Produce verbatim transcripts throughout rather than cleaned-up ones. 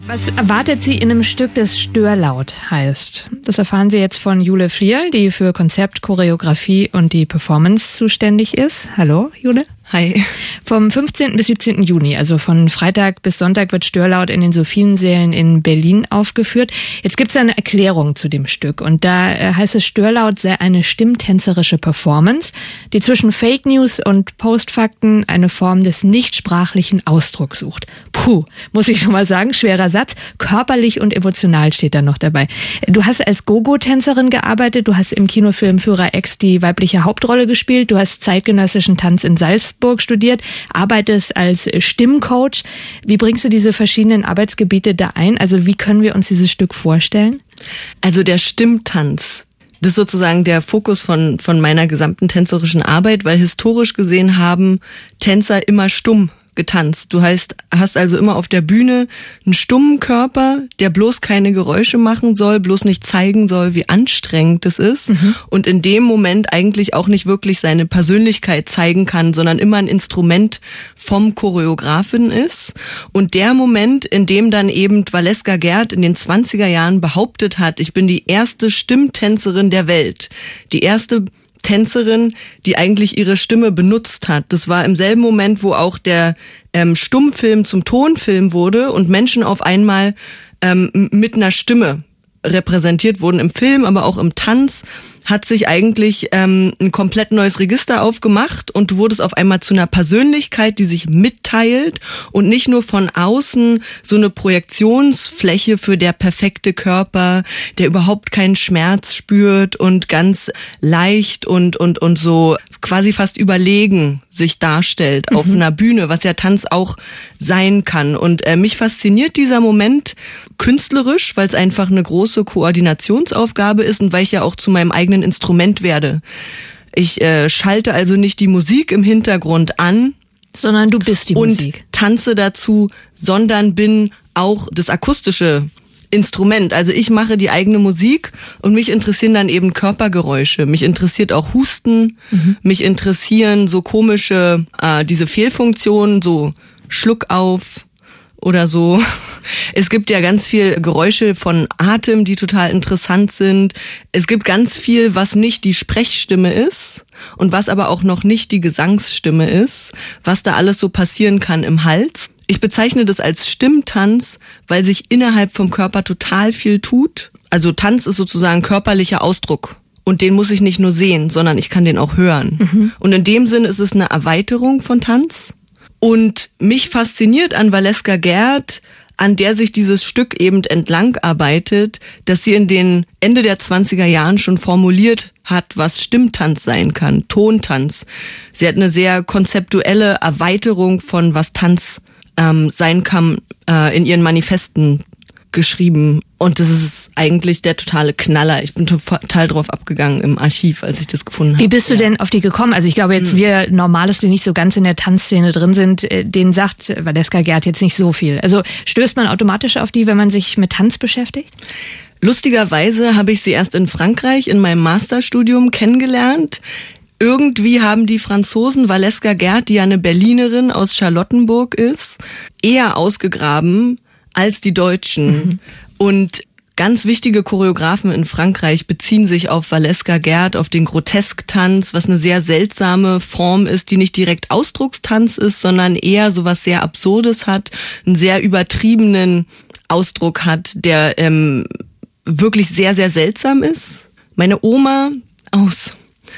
Was erwartet Sie in einem Stück, das Störlaut heißt? Das erfahren Sie jetzt von Jule Frierl, die für Konzept, Choreografie und die Performance zuständig ist. Hallo, Jule. Hi. Vom fünfzehnten bis siebzehnten Juni, also von Freitag bis Sonntag, wird Störlaut in den Sophiensälen in Berlin aufgeführt. Jetzt gibt es eine Erklärung zu dem Stück und da heißt es, Störlaut sei eine stimmtänzerische Performance, die zwischen Fake News und Postfakten eine Form des nichtsprachlichen Ausdrucks sucht. Puh, muss ich schon mal sagen, schwerer Satz. Körperlich und emotional steht da noch dabei. Du hast als Go-Go-Tänzerin gearbeitet, du hast im Kinofilm Führer X die weibliche Hauptrolle gespielt, du hast zeitgenössischen Tanz in Salzburg studiert, arbeitest als Stimmcoach. Wie bringst du diese verschiedenen Arbeitsgebiete da ein? Also wie können wir uns dieses Stück vorstellen? Also der Stimmtanz, das ist sozusagen der Fokus von, von meiner gesamten tänzerischen Arbeit, weil historisch gesehen haben Tänzer immer stumm getanzt. Du heißt, hast also immer auf der Bühne einen stummen Körper, der bloß keine Geräusche machen soll, bloß nicht zeigen soll, wie anstrengend es ist mhm. und in dem Moment eigentlich auch nicht wirklich seine Persönlichkeit zeigen kann, sondern immer ein Instrument vom Choreografen ist. Und der Moment, in dem dann eben Valeska Gerd in den zwanziger Jahren behauptet hat, ich bin die erste Stimmtänzerin der Welt, die erste Tänzerin, die eigentlich ihre Stimme benutzt hat. Das war im selben Moment, wo auch der ähm, Stummfilm zum Tonfilm wurde und Menschen auf einmal ähm, mit einer Stimme repräsentiert wurden im Film, aber auch im Tanz, hat sich eigentlich ähm, ein komplett neues Register aufgemacht und du wurdest auf einmal zu einer Persönlichkeit, die sich mitteilt und nicht nur von außen so eine Projektionsfläche für der perfekte Körper, der überhaupt keinen Schmerz spürt und ganz leicht und und und so quasi fast überlegen sich darstellt mhm. auf einer Bühne, was ja Tanz auch sein kann. Und äh, mich fasziniert dieser Moment künstlerisch, weil es einfach eine große Koordinationsaufgabe ist und weil ich ja auch zu meinem eigenen Instrument werde. Ich äh, schalte also nicht die Musik im Hintergrund an, sondern du bist die und Musik. Tanze dazu, sondern bin auch das akustische Instrument. Also ich mache die eigene Musik und mich interessieren dann eben Körpergeräusche. Mich interessiert auch Husten. Mhm. Mich interessieren so komische, äh, diese Fehlfunktionen, so Schluck auf oder so. Es gibt ja ganz viel Geräusche von Atem, die total interessant sind. Es gibt ganz viel, was nicht die Sprechstimme ist und was aber auch noch nicht die Gesangsstimme ist, was da alles so passieren kann im Hals. Ich bezeichne das als Stimmtanz, weil sich innerhalb vom Körper total viel tut. Also Tanz ist sozusagen körperlicher Ausdruck. Und den muss ich nicht nur sehen, sondern ich kann den auch hören. Mhm. Und in dem Sinne ist es eine Erweiterung von Tanz. Und mich fasziniert an Valeska Gerd, an der sich dieses Stück eben entlang arbeitet, dass sie in den Ende der zwanziger Jahren schon formuliert hat, was Stimmtanz sein kann, Tontanz. Sie hat eine sehr konzeptuelle Erweiterung von was Tanz ähm, sein kann äh, in ihren Manifesten geschrieben. Und das ist eigentlich der totale Knaller. Ich bin total drauf abgegangen im Archiv, als ich das gefunden habe. Wie bist du ja. denn auf die gekommen? Also ich glaube jetzt, wir Normales, die nicht so ganz in der Tanzszene drin sind, denen sagt Valeska Gerd jetzt nicht so viel. Also stößt man automatisch auf die, wenn man sich mit Tanz beschäftigt? Lustigerweise habe ich sie erst in Frankreich in meinem Masterstudium kennengelernt. Irgendwie haben die Franzosen Valeska Gerd, die ja eine Berlinerin aus Charlottenburg ist, eher ausgegraben als die Deutschen. Mhm. Und ganz wichtige Choreografen in Frankreich beziehen sich auf Valeska Gerd, auf den Grotesktanz, was eine sehr seltsame Form ist, die nicht direkt Ausdruckstanz ist, sondern eher so was sehr Absurdes hat, einen sehr übertriebenen Ausdruck hat, der ähm, wirklich sehr, sehr seltsam ist. Meine Oma aus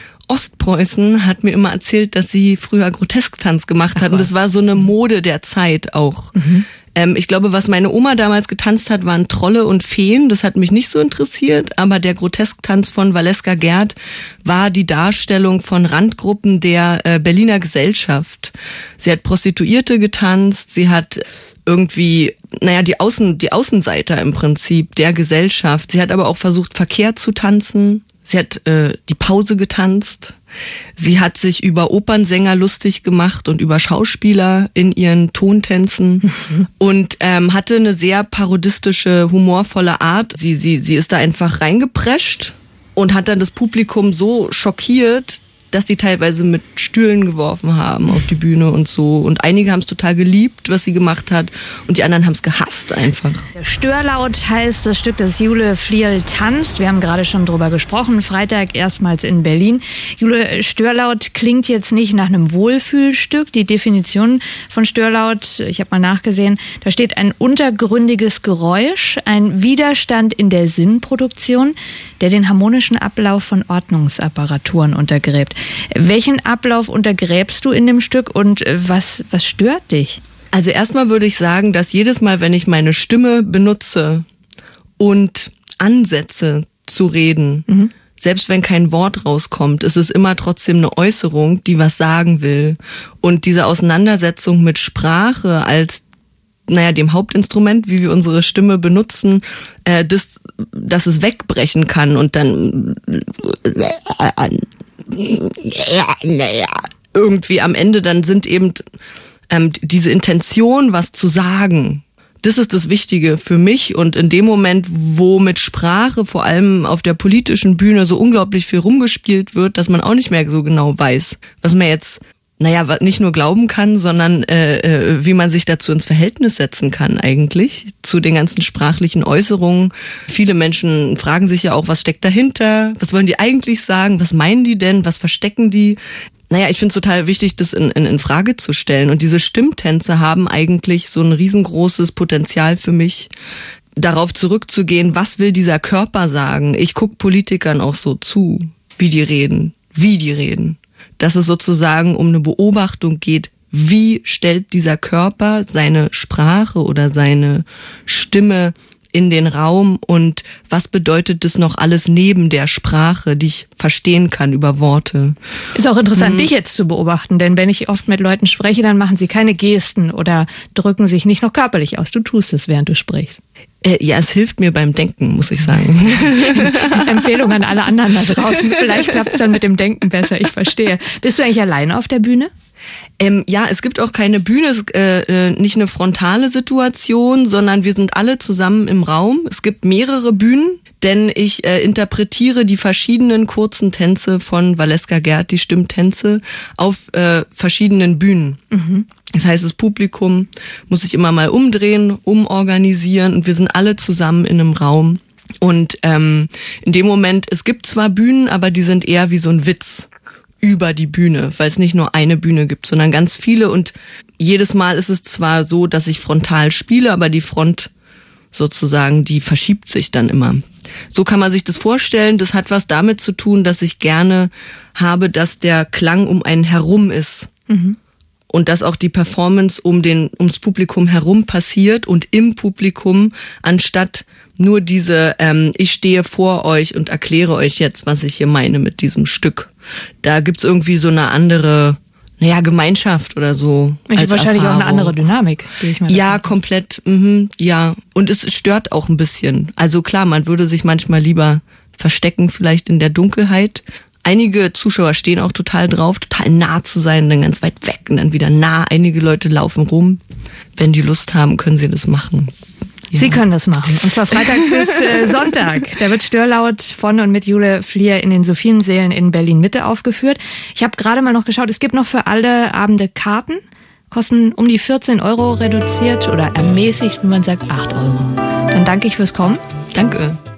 Ostpreußen hat mir immer erzählt, dass sie früher Grotesktanz gemacht hat. Ach, und das war so eine Mode der Zeit auch. Mhm. Ähm, ich glaube, was meine Oma damals getanzt hat, waren Trolle und Feen. Das hat mich nicht so interessiert. Aber der Grotesktanz von Valeska Gerd war die Darstellung von Randgruppen der äh, Berliner Gesellschaft. Sie hat Prostituierte getanzt. Sie hat irgendwie, naja, die Außen, die Außenseiter im Prinzip der Gesellschaft. Sie hat aber auch versucht, verkehrt zu tanzen. Sie hat äh, die Pause getanzt. Sie hat sich über Opernsänger lustig gemacht und über Schauspieler in ihren Tontänzen mhm. und ähm, hatte eine sehr parodistische, humorvolle Art. Sie, sie, sie ist da einfach reingeprescht und hat dann das Publikum so schockiert, dass die teilweise mit Stühlen geworfen haben auf die Bühne und so. Und einige haben es total geliebt, was sie gemacht hat. Und die anderen haben es gehasst einfach. Störlaut heißt das Stück, das Jule Flierl tanzt. Wir haben gerade schon drüber gesprochen. Freitag erstmals in Berlin. Jule, Störlaut klingt jetzt nicht nach einem Wohlfühlstück. Die Definition von Störlaut, ich habe mal nachgesehen, da steht ein untergründiges Geräusch, ein Widerstand in der Sinnproduktion, der den harmonischen Ablauf von Ordnungsapparaturen untergräbt. Welchen Ablauf untergräbst du in dem Stück und was, was stört dich? Also erstmal würde ich sagen, dass jedes Mal, wenn ich meine Stimme benutze und ansetze zu reden, mhm. selbst wenn kein Wort rauskommt, ist es immer trotzdem eine Äußerung, die was sagen will. Und diese Auseinandersetzung mit Sprache als naja, dem Hauptinstrument, wie wir unsere Stimme benutzen, äh, das, dass es wegbrechen kann und dann irgendwie am Ende dann sind eben ähm, diese Intention, was zu sagen. Das ist das Wichtige für mich und in dem Moment, wo mit Sprache vor allem auf der politischen Bühne so unglaublich viel rumgespielt wird, dass man auch nicht mehr so genau weiß, was man jetzt naja, nicht nur glauben kann, sondern äh, wie man sich dazu ins Verhältnis setzen kann eigentlich, zu den ganzen sprachlichen Äußerungen. Viele Menschen fragen sich ja auch, was steckt dahinter? Was wollen die eigentlich sagen? Was meinen die denn? Was verstecken die? Naja, ich finde es total wichtig, das in, in, in Frage zu stellen. Und diese Stimmtänze haben eigentlich so ein riesengroßes Potenzial für mich, darauf zurückzugehen, was will dieser Körper sagen? Ich gucke Politikern auch so zu, wie die reden, wie die reden. Dass es sozusagen um eine Beobachtung geht, wie stellt dieser Körper seine Sprache oder seine Stimme in den Raum und was bedeutet das noch alles neben der Sprache, die ich verstehen kann über Worte. Ist auch interessant, hm. dich jetzt zu beobachten, denn wenn ich oft mit Leuten spreche, dann machen sie keine Gesten oder drücken sich nicht noch körperlich aus. Du tust es, während du sprichst. Äh, ja, es hilft mir beim Denken, muss ich sagen. Empfehlung an alle anderen da draußen. Vielleicht klappt es dann mit dem Denken besser, ich verstehe. Bist du eigentlich alleine auf der Bühne? Ähm, ja, es gibt auch keine Bühne, es, äh, nicht eine frontale Situation, sondern wir sind alle zusammen im Raum. Es gibt mehrere Bühnen, denn ich äh, interpretiere die verschiedenen kurzen Tänze von Valeska Gerd, die Stimmtänze, auf äh, verschiedenen Bühnen. Mhm. Das heißt, das Publikum muss sich immer mal umdrehen, umorganisieren und wir sind alle zusammen in einem Raum. Und ähm, in dem Moment, es gibt zwar Bühnen, aber die sind eher wie so ein Witz über die Bühne, weil es nicht nur eine Bühne gibt, sondern ganz viele und jedes Mal ist es zwar so, dass ich frontal spiele, aber die Front sozusagen, die verschiebt sich dann immer. So kann man sich das vorstellen, das hat was damit zu tun, dass ich gerne habe, dass der Klang um einen herum ist. Mhm. Und dass auch die Performance um den, ums Publikum herum passiert und im Publikum, anstatt nur diese, ähm, ich stehe vor euch und erkläre euch jetzt, was ich hier meine mit diesem Stück. Da gibt's irgendwie so eine andere, naja, Gemeinschaft oder so. Als wahrscheinlich Erfahrung. Auch eine andere Dynamik. Die ich mal ja, komplett, mhm, ja. Und es stört auch ein bisschen. Also klar, man würde sich manchmal lieber verstecken, vielleicht in der Dunkelheit. Einige Zuschauer stehen auch total drauf, total nah zu sein, dann ganz weit weg und dann wieder nah. Einige Leute laufen rum. Wenn die Lust haben, können sie das machen. Ja. Sie können das machen. Und zwar Freitag bis äh, Sonntag. Da wird Störlaut von und mit Jule Flierl in den Sophiensälen in Berlin-Mitte aufgeführt. Ich habe gerade mal noch geschaut, es gibt noch für alle Abende Karten. Kosten um die vierzehn Euro reduziert oder ermäßigt, wie man sagt, acht Euro. Dann danke ich fürs Kommen. Danke.